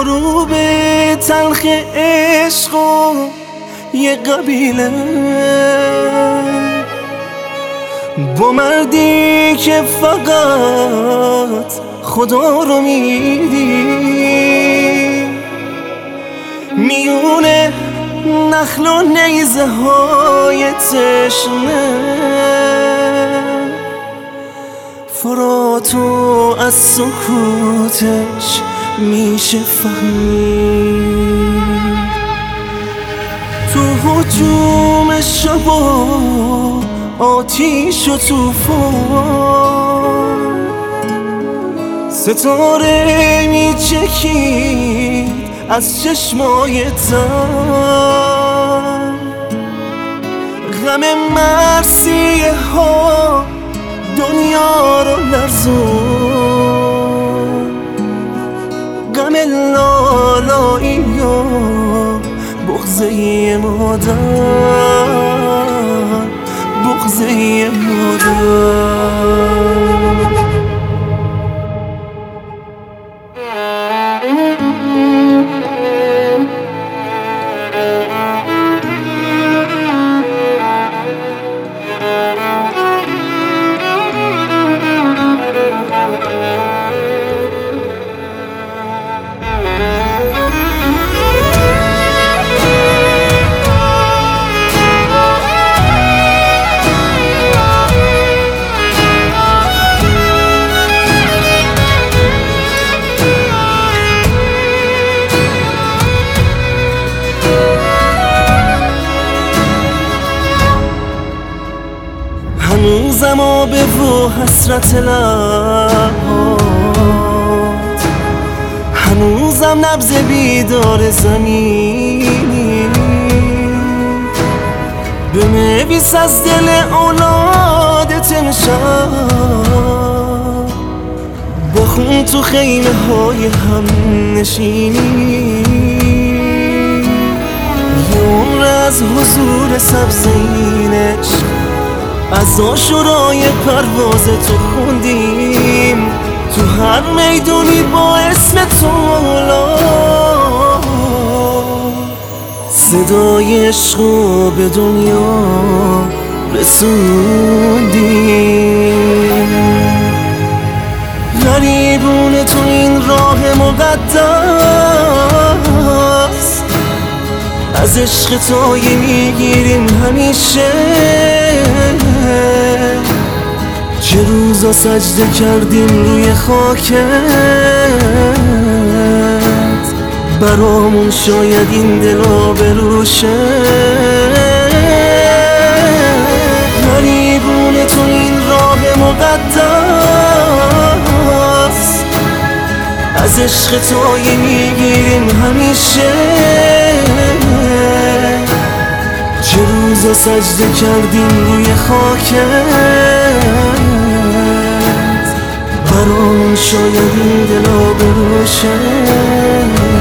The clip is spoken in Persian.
غروب تلخ عشق و یه قبیله با مردی که فقط خدا رو میدی، میونه نخل و نیزه های تشنه فراتو از سکوتش میشه فهمید. تو هجوم شب و آتیش و توفان ستاره میچکید از چشمای تر، غم مرثیه ها دنیا رو لرزون، غم لالایی و بغضه مادر، بغضه مادر. هنوزم آبه و حسرت لبات، هنوزم نبض بیدار زمینی، بنویس از دل اولادت امشب، بخون تو خیمه های هم نشینی، یه عمر از حضور سبز این عشق از آشورای پرواز تو خوندیم، تو هر میدونی با اسم تو مولا صدای عشقو به دنیا رسوندیم. غریبون تو این راه مقدس از عشق تویی میگیریم همیشه، چه روزا سجده کردیم روی خاکت، برامون شاید این دلا بروشه. غریبون تو این راه مقدس از عشق تویی میگیریم همیشه، چه روزا سجده کردیم روی خاکت، برامون شاید این دلا بروشه.